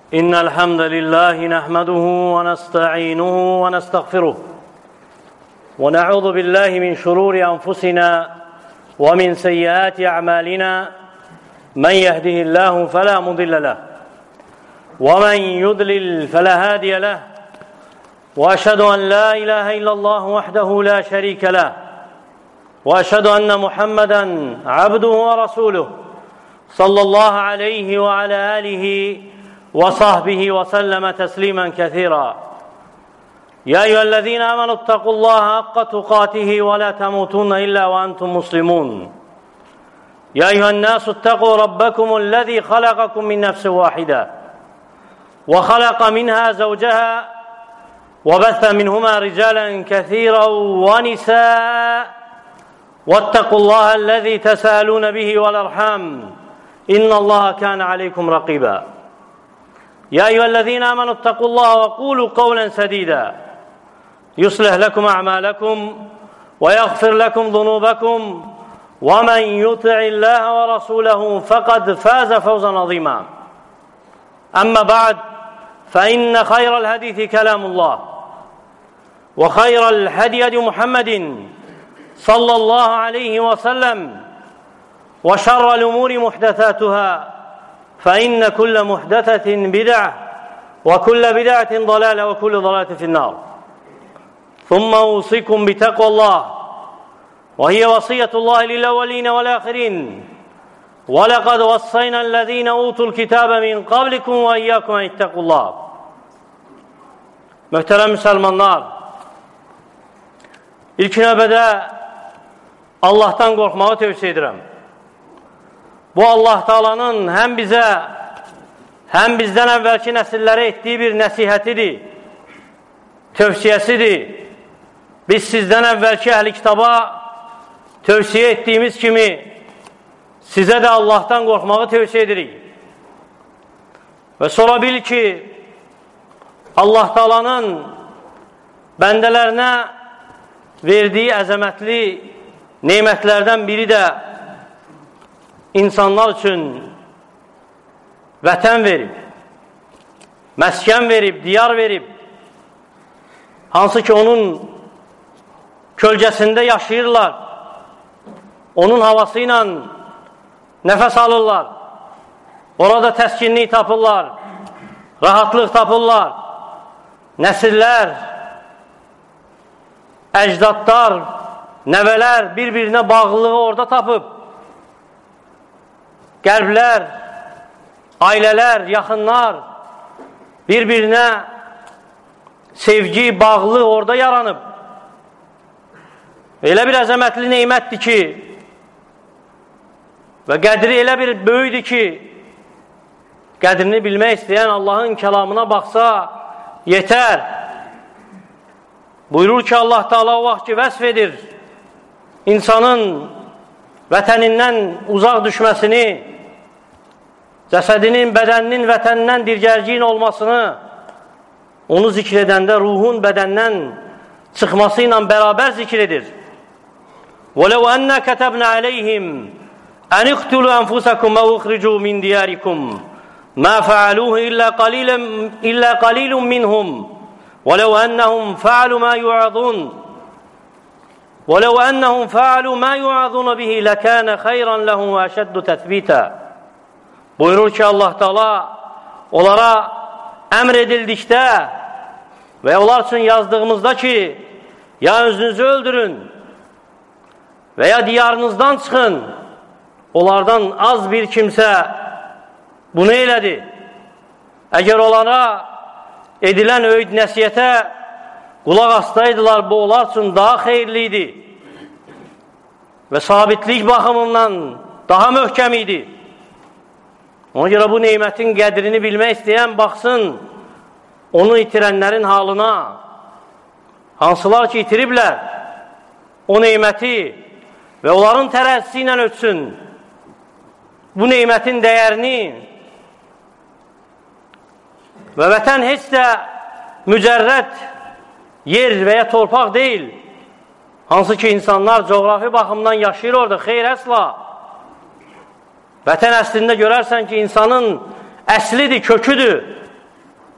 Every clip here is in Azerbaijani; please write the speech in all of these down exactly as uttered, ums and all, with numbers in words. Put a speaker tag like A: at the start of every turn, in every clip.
A: إن الحمد لله نحمده ونستعينه ونستغفره ونعوذ بالله من شرور أنفسنا ومن سيئات أعمالنا من يهده الله فلا مضل له ومن يضلل فلا هادي له وأشهد أن لا إله إلا الله وحده لا شريك له وأشهد أن محمدا عبده ورسوله صلى الله عليه وعلى آله وصحبه وسلم تسليما كثيرا يا أيها الذين آمنوا اتقوا الله حق تقاته ولا تموتن إلا وأنتم مسلمون يا أيها الناس اتقوا ربكم الذي خلقكم من نفس واحدة وخلق منها زوجها وبث منهما رجالا كثيرا ونساء واتقوا الله الذي تساءلون به والأرحام إن الله كان عليكم رقيبا يا أيها الذين آمنوا اتقوا الله وقولوا قولا سديدا يصلح لكم أعمالكم ويغفر لكم ذنوبكم ومن يطع الله ورسوله فقد فاز فوزا عظيما أما بعد فإن خير الحديث كلام الله وخير الهدي هدي محمد صلى الله عليه وسلم وشر الأمور محدثاتها فإن كل محدثة بدعة وكل بدعة ضلالة وكل ضلالة في النار ثم أوصيكم بتقوى الله وهي وصية الله للأولين والآخرين ولقد وصينا الذين أوتوا الكتاب من قبلكم وإياكم أن اتقوا الله. Möhtərəm müsəlmanlar, ilk növbədə Allahdan qorxmağı tövsiyə edirəm. Bu Allah Taala'nın həm bizə, həm bizdən əvvəlki nəsillərə etdiyi bir nəsihətidir, tövsiyəsidir. Biz sizdən əvvəlki əhl-i kitaba tövsiyə etdiyimiz kimi sizə də Allahdan qorxmağı tövsiyə edirik. Və sonra bil ki, Allah Taala'nın bəndələrinə verdiyi əzəmətli nemətlərdən biri də insanlar üçün vətən verib, məskən verib, diyar verib, hansı ki onun kölgəsində yaşayırlar, onun havası ilə nəfəs alırlar, orada təskinlik tapırlar, rahatlıq tapırlar, nəsillər, əcdadlar, nəvələr bir-birinə bağlılığı orada tapıb, qəlblər, ailələr, yaxınlar bir-birinə sevgi, bağlı orada yaranıb. Elə bir əzəmətli neymətdir ki və qədri elə bir böyüdür ki qədrini bilmək istəyən Allahın kəlamına baxsa yetər. Buyurur ki Allah Teala o vaxt ki vəsf edir insanın vətənindən uzaq düşməsini, cəsədinin, bədəninin vətənindən dirgərciyin olmasını, onu zikr edəndə ruhun bədəndən çıxması ilə bərabər zikr edir. وَلَوْ أَنَّا كَتَبْنَا عَلَيْهِمْ أَنِ اقْتُلُوا أَنفُسَكُمْ أَوْ اخْرِجُوا مِنْ دِيَارِكُمْ مَا فَعَلُوهُ إِلَّا قَلِيلٌ إِلَّا قَلِيلٌ مِنْهُمْ وَلَوْ أَنَّهُمْ فَعَلُوا مَا يُوعَظُونَ وَلَوْ أَنَّهُمْ فَعَلُوا مَا يُوعَظُونَ بِهِ لَكَانَ خَيْرًا لَهُمْ وَأَشَدُّ تَثْبِيتًا. Buyurur ki Allah Teala onlara əmr edildikdə və onlar üçün yazdığımızda ki ya özünüzü öldürün və ya diyarınızdan çıxın, onlardan az bir kimsə bunu elədi. Əgər onlara edilən öyüd nəsiyyətə qulaq asaydılar, bu onlar üçün daha xeyirli idi və sabitlik baxımından daha möhkəm idi. Ona görə bu neymətin qədrini bilmək istəyən baxsın onu itirənlərin halına, hansılar ki itiriblər o neyməti və onların tərəzzisi ilə ötsün bu neymətin dəyərini. Və vətən heç də mücərrəd yer və ya torpaq deyil, hansı ki insanlar coğrafi baxımdan yaşayır orada, xeyr əsla. Vətən əslində görərsən ki insanın əslidir, köküdür.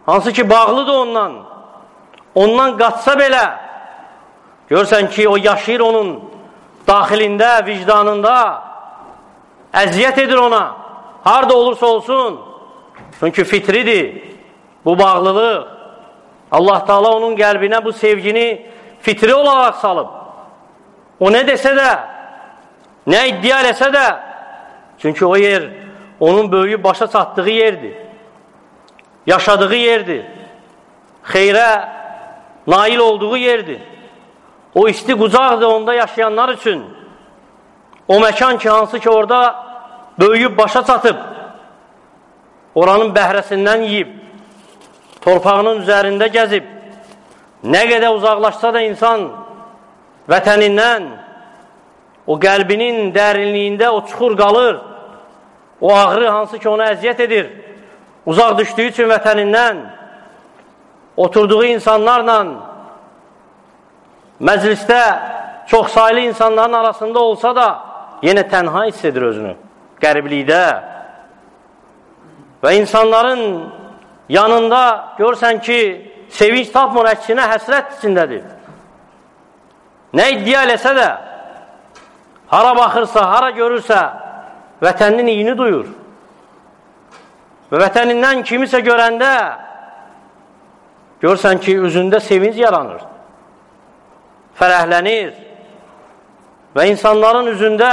A: hansı ki bağlıdır ondan, ondan qaçsa belə, görsən ki, o yaşayır onun daxilində, vicdanında, əziyyət edir ona, harada olursa olsun, çünki fitridir bu bağlılıq. Allah Teala onun qəlbinə bu sevgini fitri olaraq salıb. O nə desə də, nə iddia eləsə də, çünki o yer onun böyüyüb başa çatdığı yerdir, yaşadığı yerdir, xeyrə nail olduğu yerdir. O isti qucaqdır onda yaşayanlar üçün. O məkan ki, hansı ki orada böyüyüb başa çatıb, oranın bəhrəsindən yiyib, torpağının üzərində gəzib, nə qədər uzaqlaşsa da insan vətənindən, o qəlbinin dərinliyində o çuxur qalır, o ağrı hansı ki ona əziyyət edir, uzaq düşdüyü üçün vətənindən, oturduğu insanlarla, məclisdə çox saylı insanların arasında olsa da, yenə tənha hiss edir özünü, qəriblikdə. Və insanların yanında görsən ki, sevinç tapmır, əksinə həsrət içindədir. Nə iddia eləsə də, hara baxırsa, hara görürsə, vətəninin iyini duyur. Və vətənindən kimisə görəndə, görsən ki, üzündə sevinç yaranır, fərəhlənir və insanların üzündə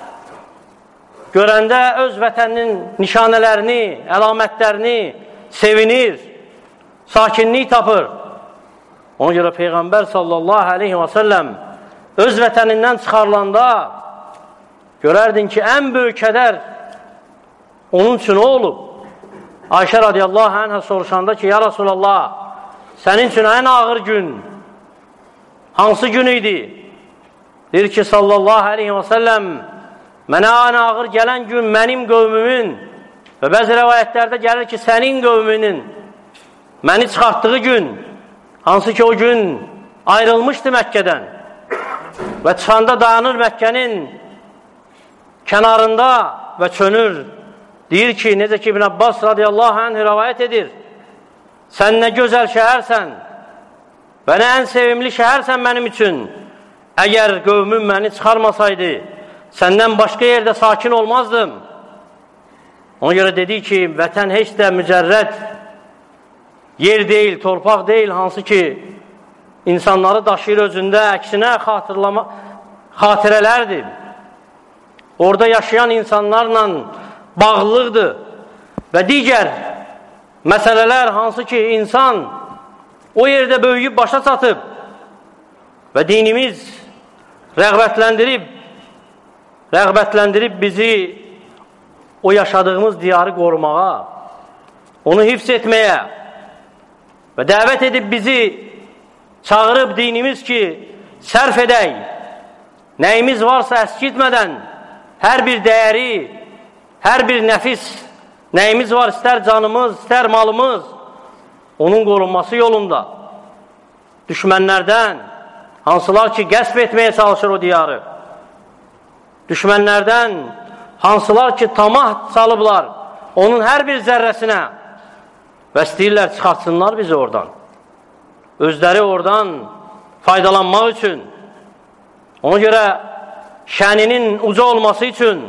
A: görəndə öz vətəninin nişanələrini, əlamətlərini sevinir, sakinlik tapır. Ona görə Peyğəmbər sallallahu aleyhi və səlləm öz vətənindən çıxarılanda görərdin ki, ən böyük kədər onun üçün o olub. Ayşə radiyallahu anhə soruşanda ki, ya Rasulallah, sənin üçün ən ağır gün hansı gün idi? Deyir ki, sallallahu aleyhi və səlləm, mənə ən ağır gələn gün mənim qövmümün və bəzi rəvayətlərdə gəlir ki, sənin qövmünün məni çıxartdığı gün, hansı ki o gün ayrılmışdı Məkkədən və çıxanda dayanır Məkkənin kənarında və çönür. Deyir ki, necə ki İbn Abbas radiyallahu anh rəvayət edir, sən nə gözəl şəhərsən və nə ən sevimli şəhərsən mənim üçün. Əgər qövmüm məni çıxarmasaydı, səndən başqa yerdə sakin olmazdım. Ona görə dedi ki, vətən heç də mücərrəd yer deyil, torpaq deyil, hansı ki insanları daşıyır özündə, əksinə xatırlama, xatirələrdir. Orada yaşayan insanlarla bağlılıqdır və digər məsələlər hansı ki insan o yerdə böyüyüb başa çatıb və dinimiz rəğbətləndirib rəğbətləndirib bizi o yaşadığımız diyarı qorumağa, onu hifz etməyə və dəvət edib bizi çağırıb dinimiz ki, sərf edək, nəyimiz varsa əskitmədən, hər bir dəyəri, hər bir nəfis, nəyimiz var, istər canımız, istər malımız, onun qorunması yolunda, düşmənlərdən, hansılar ki, qəsb etməyə çalışır o diyarı, düşmənlərdən, hansılar ki, tamah salıblar, onun hər bir zərrəsinə və istəyirlər çıxartsınlar bizi oradan. Özləri oradan faydalanmaq üçün, ona görə şəninin uca olması üçün,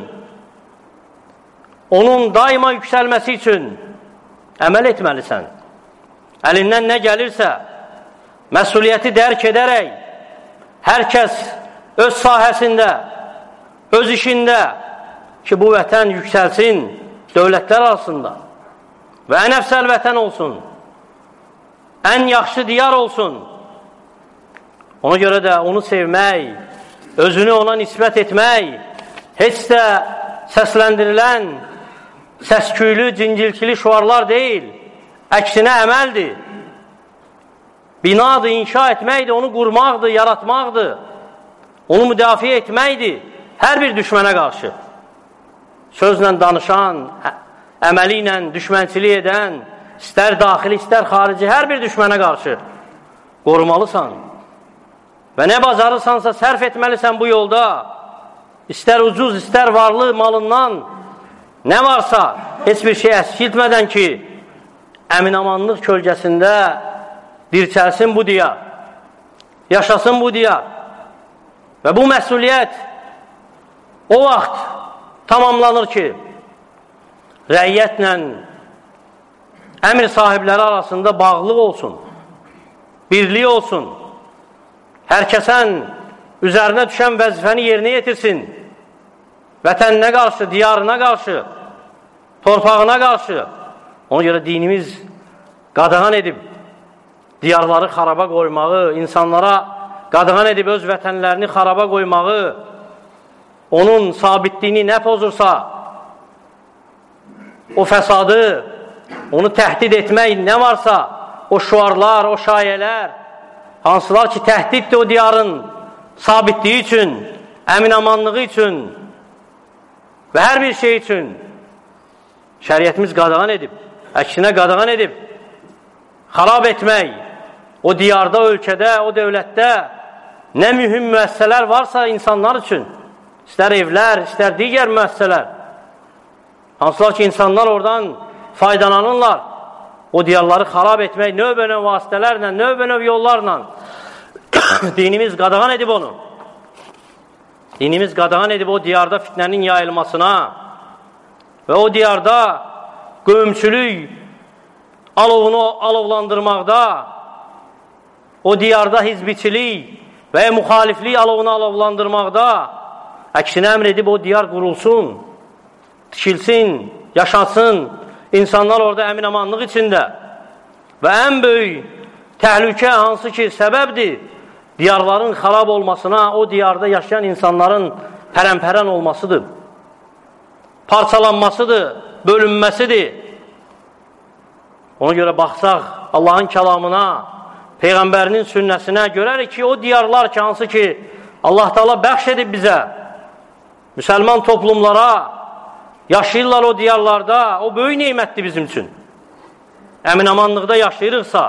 A: onun daima yüksəlməsi üçün əməl etməlisən. Əlindən nə gəlirsə, məsuliyyəti dərk edərək, hər kəs öz sahəsində, öz işində ki, bu vətən yüksəlsin dövlətlər arasında və ən əfsəl vətən olsun, ən yaxşı diyar olsun. Ona görə də onu sevmək, özünü ona nisbət etmək, heç də səsləndirilən səsküylü, cincilkili şuarlar deyil, əksinə əməldir. Binadır, inşa etməkdir, onu qurmaqdır, yaratmaqdır, onu müdafiə etməkdir hər bir düşmənə qarşı. Sözlə danışan, əməli ilə düşmənçilik edən, istər daxili, istər xarici, hər bir düşmənə qarşı qorumalısan. Və nə bacarırsansa sərf etməlisən bu yolda, istər ucuz, istər varlı malından, nə varsa, heç bir şey əskiltmədən ki, əminamanlıq kölgəsində dirçəlsin bu diyar, yaşasın bu diyar. Və bu məsuliyyət o vaxt tamamlanır ki, rəiyyətlə əmr sahibləri arasında bağlılıq olsun, birlik olsun, hər kəsən üzərinə düşən vəzifəni yerinə yetirsin, vətəninə qarşı, diyarına qarşı, torpağına qarşı. Ona görə dinimiz qadağan edib diyarları xaraba qoymağı, insanlara qadağan edib öz vətənlərini xaraba qoymağı, onun sabitliyini nə pozursa, o fəsadı, onu təhdid etmək nə varsa, o şuarlar, o şayələr, hansılar ki, təhdiddir o diyarın sabitliyi üçün, əminamanlığı üçün və hər bir şey üçün şəriətimiz qadağan edib, əksinə qadağan edib, xarab etmək, o diyarda, ölkədə, o dövlətdə nə mühüm müəssisələr varsa insanlar üçün, istər evlər, istər digər müəssisələr, hansılar ki, insanlar oradan faydalanırlar, o diyarları xarab etmək növbə-növ vasitələrlə, növbə-növ yollarla dinimiz qadağan edib onu. Dinimiz qadağan edib o diyarda fitnənin yayılmasına və o diyarda qövmçülük alovunu alovlandırmaqda, o diyarda hizbiçilik və ya müxaliflik alovunu alovlandırmaqda əksinə əmr edib o diyar qurulsun, tikilsin, yaşasın, insanlar orada əminamanlıq içində və ən böyük təhlükə hansı ki səbəbdir, diyarların xarab olmasına, o diyarda yaşayan insanların pərəmpərən olmasıdır, parçalanmasıdır, bölünməsidir. Ona görə baxsaq Allahın kəlamına, Peyğəmbərinin sünnəsinə görərik ki, o diyarlar ki, hansı ki Allah Teala bəxş edib bizə, müsəlman toplumlara, yaşayırlar o diyarlarda, o böyük neymətdir bizim üçün. Əminamanlıqda yaşayırıqsa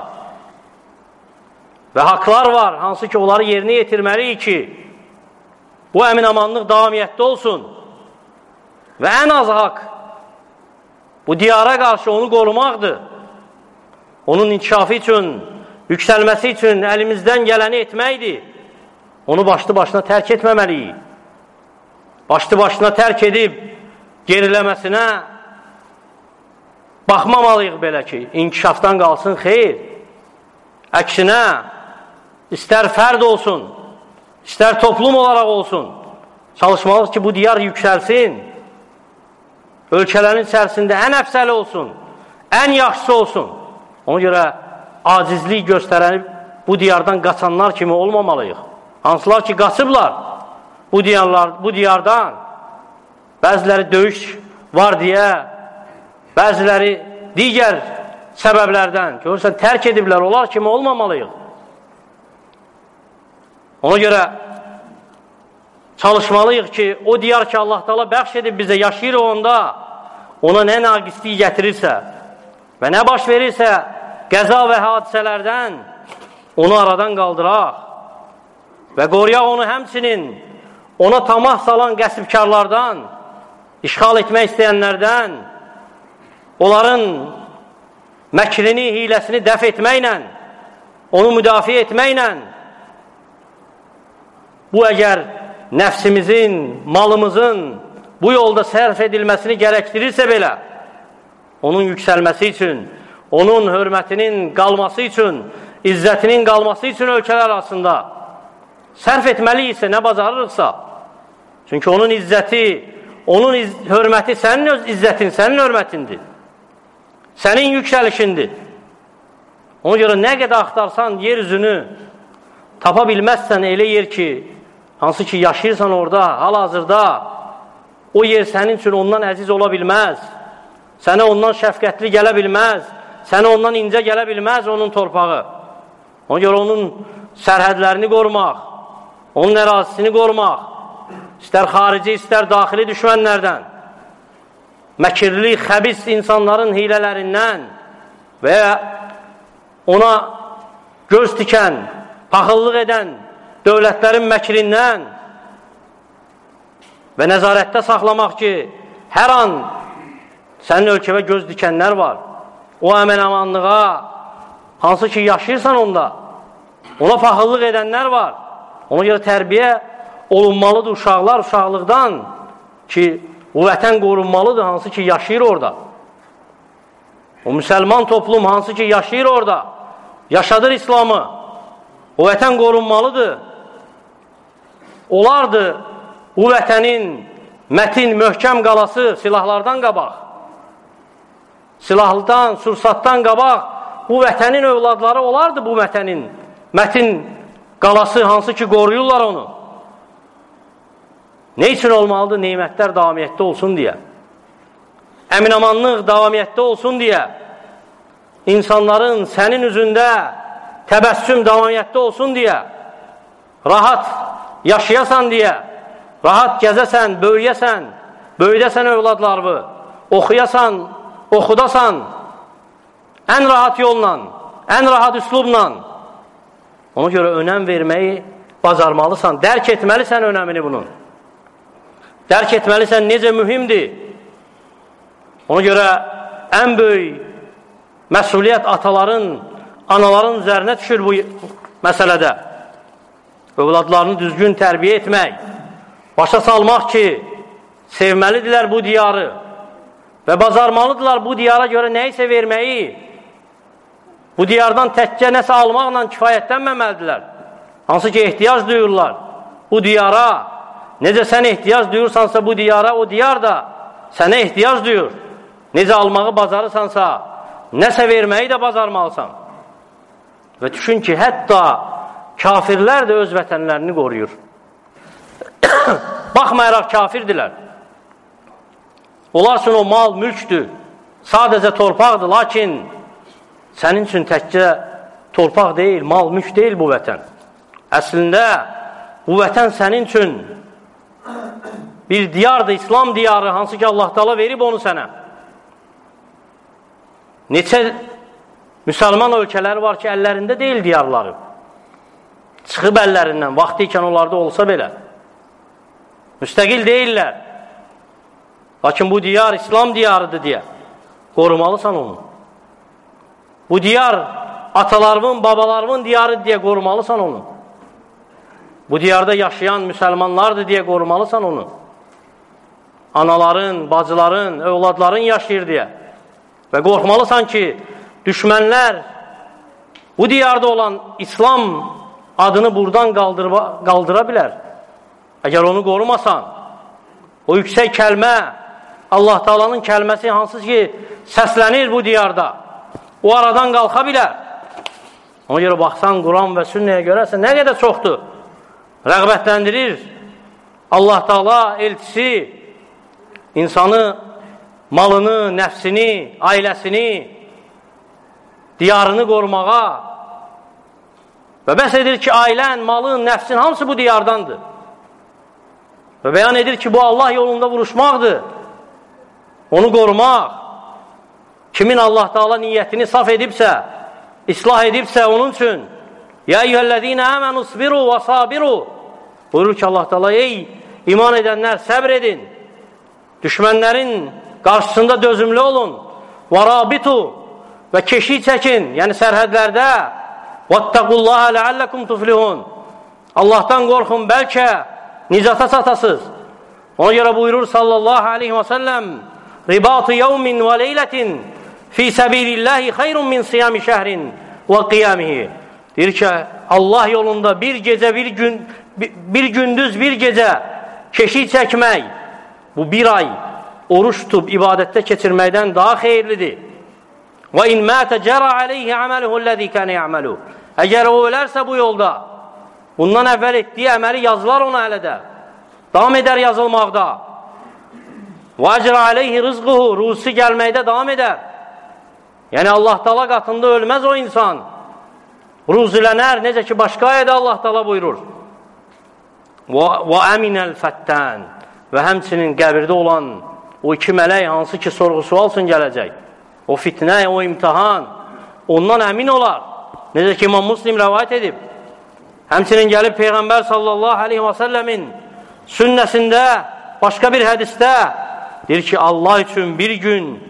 A: və haqlar var, hansı ki onları yerinə yetirməliyik ki, bu əminamanlıq davamiyyətdə olsun və ən az haqq bu diyara qarşı onu qorumaqdır. Onun inkişafı üçün, yüksəlməsi üçün əlimizdən gələni etməkdir. Onu başlı başına tərk etməməliyik. Başlı başına tərk edib geriləməsinə baxmamalıyıq belə ki, inkişafdan qalsın, xeyr. Əksinə, istər fərd olsun, istər toplum olaraq olsun, çalışmalıyıq ki, bu diyar yüksəlsin, ölkələrin içərisində ən əfsəli olsun, ən yaxşısı olsun. Ona görə acizlik göstərənib bu diyardan qaçanlar kimi olmamalıyıq. Hansılar ki, qaçıblar bu, diyarlar, bu diyardan, bəziləri döyüş var deyə, bəziləri digər səbəblərdən, görürsən, tərk ediblər, onlar kimi olmamalıyıq. Ona görə çalışmalıyıq ki, o diyar ki, Allah Teala bəxş edib bizə, yaşayır onda, ona nə naqisliyi gətirirsə və nə baş verirsə, qəza və hadisələrdən onu aradan qaldıraq və qoruyaq onu həmçinin ona tamah salan qəsbkarlardan, işğal etmək istəyənlərdən, onların məkrini, hiləsini dəf etməklə, onu müdafiə etməklə, bu əgər nəfsimizin, malımızın bu yolda sərf edilməsini gərəkdirirsə belə, onun yüksəlməsi üçün, onun hörmətinin qalması üçün, izzətinin qalması üçün ölkələr arasında sərf etməliyiksə, nə bacarırıqsa, çünki onun izzəti, onun iz hörməti sənin öz izzətin, sənin hörmətindir, sənin yüksəlişindir. Ona görə nə qədər axtarsan yer üzünü tapa bilməzsən elə yer ki, hansı ki yaşayırsan orada, hal-hazırda, o yer sənin üçün ondan əziz ola bilməz, sənə ondan şəfqətli gələ bilməz, sənə ondan incə gələ bilməz onun torpağı. Ona görə onun sərhədlərini qorumaq, onun ərazisini qorumaq, istər xarici, istər daxili düşmənlərdən, məkirli, xəbis insanların hilələrindən və ona göz tikən, paxıllıq edən dövlətlərin məkrindən və nəzarətdə saxlamaq ki, hər an sənin ölkəvə göz dikənlər var, o əmin-amanlığa, hansı ki yaşayırsan onda, ona paxıllıq edənlər var. Ona görə tərbiyə olunmalıdır uşaqlar uşaqlıqdan ki, o vətən qorunmalıdır, hansı ki yaşayır orada. O müsəlman toplum hansı ki yaşayır orada, yaşadır İslamı, o vətən qorunmalıdır. Olardı bu vətənin mətin, möhkəm qalası silahlardan qabaq, silahlıdan, sursatdan qabaq, bu vətənin övladları olardı bu vətənin mətin qalası hansı ki qoruyurlar onu. Ne üçün olmalıdır? Neymətlər davamiyyətdə olsun deyə. Əminamanlıq davamiyyətdə olsun deyə. İnsanların sənin üzündə təbəssüm davamiyyətdə olsun deyə. Rahat yaşayasan deyə. Rahat gəzəsən, böyüyəsən, böyüdəsən övladlarını, oxuyasan, oxudasan, ən rahat yolla, ən rahat üslubla. Ona görə önəm verməyi bacarmalısan, dərk etməlisən önəmini bunun. Dərk etməlisən necə mühümdir. Ona görə ən böyük məsuliyyət ataların, anaların üzərinə düşür bu məsələdə. Övladlarını düzgün tərbiyə etmək, başa salmaq ki, sevməlidirlər bu diyarı və bacarmalıdırlar bu diyara görə nəyisə verməyi. Bu diyardan təkcə nəsə almaqla kifayətlənməməlidirlər. Hansı ki, ehtiyac duyurlar bu diyara. Necə sən ehtiyac duyursansa bu diyara, o diyar da sənə ehtiyac duyur. Necə almağı bacarırsansa, nəsə verməyi də bacarmalısan. Və düşün ki, hətta kafirlər də öz vətənlərini qoruyur. Baxmayaraq kafirdirlər. Onlar üçün o mal mülkdür, sadəcə torpaqdır, lakin sənin üçün təkcə torpaq deyil, mal mülk deyil bu vətən. Əslində, bu vətən sənin üçün bir diyardır, İslam diyarı, hansı ki Allah Teala verib onu sənə. Neçə müsəlman ölkələri var ki, əllərində deyil diyarları. Çıxıb əllərindən, vaxtı ikən onlarda olsa belə. Müstəqil deyirlər. Lakin bu diyar İslam diyarıdır deyə qorumalısan onu. Bu diyar atalarımın, babalarımın diyarıdır deyə qorumalısan onu. Bu diyarda yaşayan müsəlmanlardır deyə qorumalısan onu. Anaların, bacıların, övladların yaşayır deyə. Və qorxmalısan ki, düşmənlər bu diyarda olan İslam adını buradan qaldıra, qaldıra bilər. Əgər onu qorumasan, o yüksək kəlmə, Allah Taala'nın kəlməsi hansı ki səslənir bu diyarda, o aradan qalxa bilər. Ona görə baxsan, Quran və sünnəyə görərsə nə qədər çoxdur. Rəğbətləndirir. Allah Taala elçisi insanı, malını, nəfsini, ailəsini, diyarını qorumağa və bəs edir ki, ailən, malın, nəfsin hamısı bu diyardandır. Və bəyan edir ki, bu Allah yolunda vuruşmaqdır. Onu qorumaq. Kimin Allah Taala niyyətini saf edibsə, islah edibsə onun üçün Ya eyyühəllezine amenu sabiru və sabiru buyurur ki Allah Teala, ey iman edənlər səbr edin, düşmənlərin qarşısında dözümlü olun, və rabitu və keşik çəkin, yəni sərhədlərdə, vəttəqullaha ləalləkum tuflihun, Allahdan qorxun, bəlkə nicata çatasız. Ona görə buyurur sallallahu aleyhi və səlləm, ribatı yevmin və leylətin fi səbilillahi xeyrun min siyami şəhrin və qiyamihi. Deyir ki, Allah yolunda bir gecə, bir gün, bir gündüz, bir gecə keşik çəkmək, bu bir ay oruç tutub ibadətdə keçirməkdən daha xeyirlidir. Və in mətə cərə aleyhi əməluhu ləzi kənə yəməlu. Əgər o ölərsə bu yolda, bundan əvvəl etdiyi əməli yazılar ona hələ də, davam edər yazılmaqda. Və əcrə aleyhi rızquhu, ruzusu gəlməkdə davam edər. Yəni Allah Taala qatında ölməz o insan. Ruzulənər, necə ki başqa ayədə Allah Taala buyurur. Və əminəl fəttən, və həmçinin qəbirdə olan o iki mələk hansı ki sorğu-sual üçün gələcək. O fitnə, o imtihan, ondan əmin olar. Necə ki İmam Müslim rəvayət edib. Həmçinin gəlib Peyğəmbər sallallahu aleyhi və səlləmin sünnəsində, başqa bir hədisdə deyir ki, Allah üçün bir gün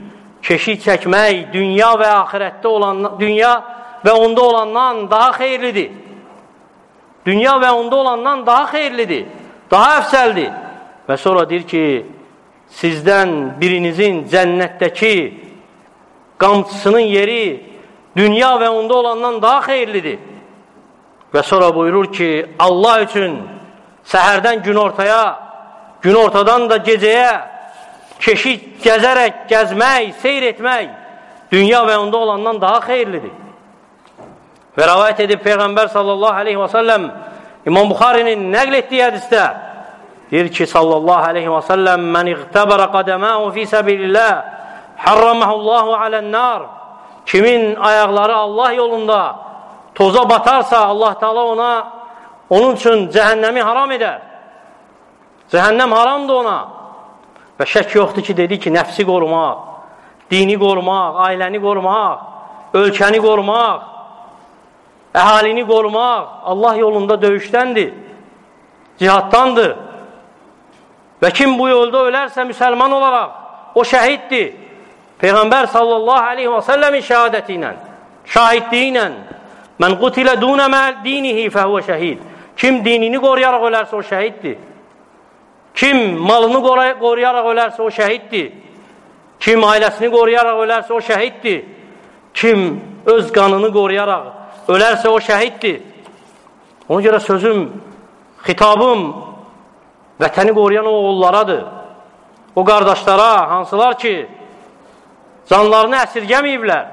A: keşik çəkmək dünya və axirətdə olan, dünya və onda olandan daha xeyirlidir. Dünya və onda olandan daha xeyirlidir, daha əfsəldir. Və sonra deyir ki, sizdən birinizin cənnətdəki qamçısının yeri dünya və onda olandan daha xeyirlidir. Və sonra buyurur ki, Allah üçün səhərdən günortaya, günortadan da gecəyə keşik gəzərək, gəzmək, seyr etmək dünya və onda olandan daha xeyirlidir. Və rəvayət edib Peyğəmbər sallallahu aleyhi və səlləm İmam Buxarinin nəql etdiyi hədisdə deyir ki, sallallahu aleyhi və səlləm mən iqtəbərə qədəməhu fi səbilillah harraməhullahu alən-nar. Kimin ayaqları Allah yolunda toza batarsa Allah Teala ona onun üçün cəhənnəmi haram edər. Cəhənnəm haramdır ona. Və şək yoxdur ki, dedi ki, nəfsi qorumaq, dini qorumaq, ailəni qorumaq, ölkəni qorumaq, əhalini qorumaq Allah yolunda döyüşdəndir, cihaddandır. Və kim bu yolda ölərsə müsəlman olaraq, o şəhiddir. Peyğəmbər sallallahu aleyhi və səlləmin şəhadəti ilə, şahidliyi ilə mən qutilə dunə dinihi fəhvə şəhid. Kim dinini qoruyaraq ölərsə o şəhiddir. Kim malını qoruyaraq ölərsə o şəhiddir. Kim ailəsini qoruyaraq ölərsə o şəhiddir. Kim öz qanını qoruyaraq ölərsə o şəhiddir. Ona görə sözüm, xitabım vətəni qoruyan o oğullarıdır. O qardaşlara, hansılar ki, canlarını əsirgəməyiblər.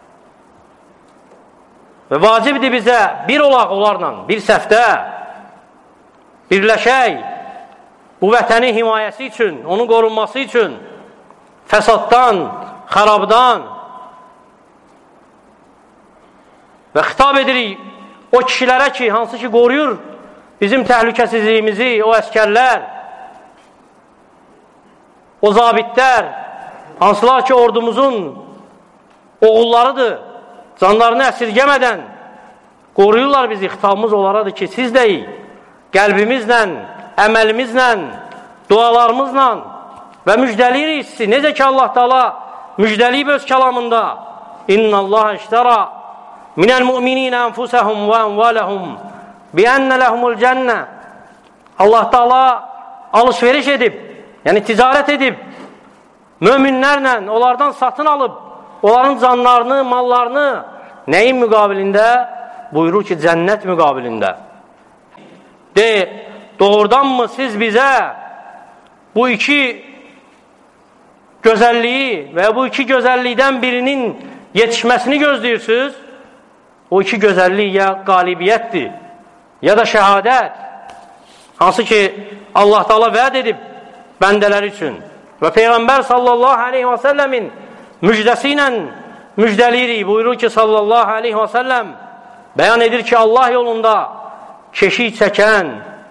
A: Və vacibdir bizə bir olaq onlarla, bir səfdə, birləşək, bu vətənin himayəsi üçün, onun qorunması üçün, fəsaddan, xarabdan və xitab edirik o kişilərə ki, hansı ki qoruyur bizim təhlükəsizliyimizi, o əskərlər, o zabitlər, hansılar ki ordumuzun oğullarıdır, canlarını əsirgəmədən qoruyurlar bizi. Xitabımız onlaradır ki, siz deyik, qəlbimizlə, əməlimizlə, dualarımızla və müjdəliyirik sizi. Necə ki Allah Teala müjdəliyib öz kəlamında İnna Allah iştara minəl mü'mininə ənfusəhum və ənvaləhum biənnə ləhumul cənnə. Allah Teala alışveriş edib, yəni ticarət edib, möminlərlə onlardan satın alıb, onların canlarını, mallarını nəyin müqabilində? Buyurur ki, cənnət müqabilində. De, doğrudanmı siz bizə bu iki gözəlliyi və bu iki gözəllikdən birinin yetişməsini gözləyirsiniz? O iki gözəllik ya qalibiyyətdir, ya da şəhadət. Hansı ki, Allah Teala vəd edib bəndələr üçün. Və Peyğəmbər sallallahu aleyhi və səlləmin müjdəsi ilə müjdəliyirik. Buyurur ki, sallallahu aleyhi və səlləm bəyan edir ki, Allah yolunda keşik çəkən,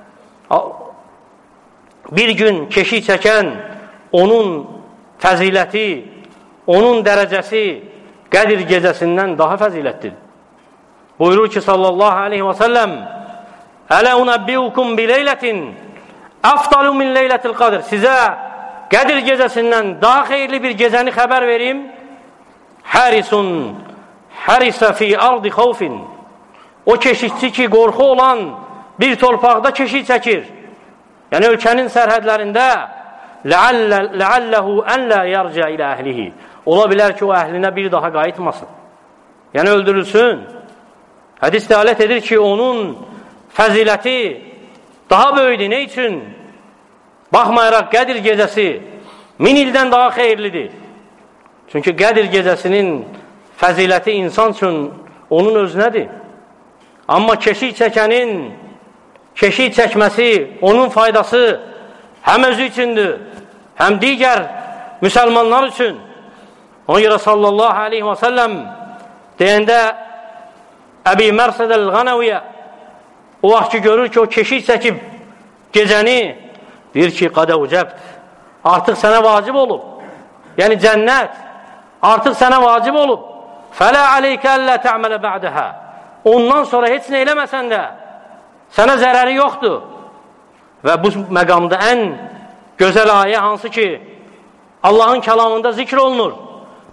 A: bir gün keşik çəkən, onun fəziləti, onun dərəcəsi Qədir gecəsindən daha fəzilətdir. Buyurur ki, sallallahu aleyhi və səlləm Ələ unəbbiukum bi leylətin əfdalu min leylətil qadr. Sizə Qədir gecəsindən daha xeyirli bir gecəni xəbər verim. Hərisun hərisə fi ardi xavfin. O keşikçi ki, qorxu olan bir torpaqda keşik çəkir. Yəni, ölkənin sərhədlərində ləalləhu ən lə yarca ilə əhlihi. Ola bilər ki, o əhlinə bir daha qayıtmasın. Yəni, öldürülsün. Hədis dəalət edir ki, onun fəziləti daha böyüdür. Ne üçün? Baxmayaraq Qədir gecəsi min ildən daha xeyirlidir. Çünki Qədir gecəsinin fəziləti insan üçün onun özünədir. Amma keşik çəkənin keşik çəkməsi, onun faydası həm özü üçündür, həm digər müsəlmanlar üçün. Ona görə sallallahu aleyhi və səlləm deyəndə Əbi Mərsəd əl-Qanəviyyə o vaxt ki, görür ki, o keşik çəkib gecəni, deyir ki, qadə ucəbd, artıq sənə vacib olub. Yəni, cənnət artıq sənə vacib olub. Fələ aleykə əllə tə'mələ bə'dəhə. Ondan sonra heç nə eləməsən də sənə zərəri yoxdur. Və bu məqamda ən gözəl ayə hansı ki, Allahın kəlamında zikr olunur.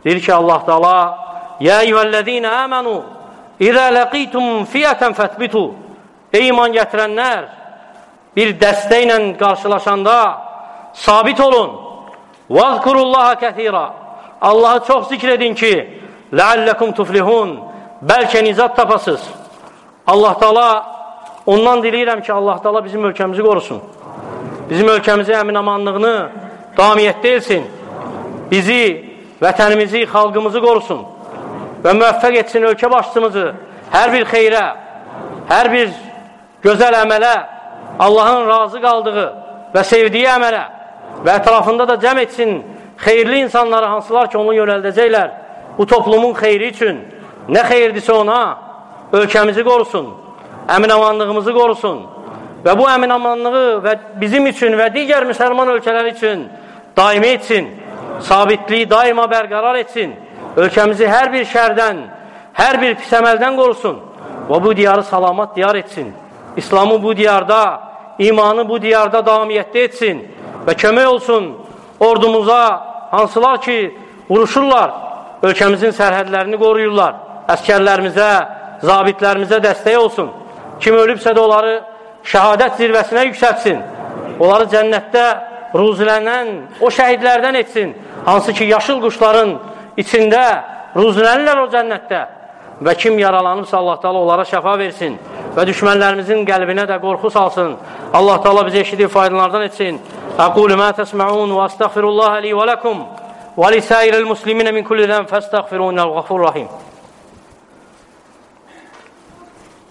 A: Deyir ki, Allah Teala: "Ya eyyuhellezine amenu İzə ləqitum fiyətən fətbitu." Ey iman gətirənlər, bir dəstəklə qarşılaşanda sabit olun. "Vəzkurullaha kəthira." Allahı çox zikr edin ki, "Ləalləkum tuflihun." Bəlkə nicat tapasız. Allah Teala, ondan diləyirəm ki, Allah Teala bizim ölkəmizi qorusun. Bizim ölkəmizin əmin-amanlığını davamiyyətdə etsin. Bizi, vətənimizi, xalqımızı qorusun. Və müvəffəq etsin ölkə başçımızı hər bir xeyrə, hər bir gözəl əmələ, Allahın razı qaldığı və sevdiyi əmələ və ətrafında da cəm etsin xeyirli insanları, hansılar ki, onu yönəldəcəklər bu toplumun xeyri üçün. Nə xeyirdirsə ona, ölkəmizi qorusun, əmin-amanlığımızı qorusun və bu əmin-amanlığı və bizim üçün və digər müsəlman ölkələr üçün daimi etsin, sabitliyi daima bərqərar etsin. Ölkəmizi hər bir şərdən, hər bir pis əməldən qorusun və bu diyarı salamat diyar etsin. İslamı bu diyarda, imanı bu diyarda davamiyyətdə etsin və kömək olsun ordumuza, hansılar ki, vuruşurlar, ölkəmizin sərhədlərini qoruyurlar. Əskərlərimizə, zabitlərimizə dəstək olsun. Kim ölübsə də onları şəhadət zirvəsinə yüksətsin. Onları cənnətdə ruzilənən o şəhidlərdən etsin. Hansı ki, yaşıl quşların içində ruzilənirlər o cənnətdə. Və kim yaralanırsa Allah Teala onlara şəfa versin və düşmənlərimizin qəlbinə də qorxu salsın. Allah Teala bizi eşidib faydalardan etsin. Aqulu ma təsma'un və astəğfirullaha li və ləkum və lisəiril musliminə min kulli zəm fəstəğfirunnəl-ğafurrahim.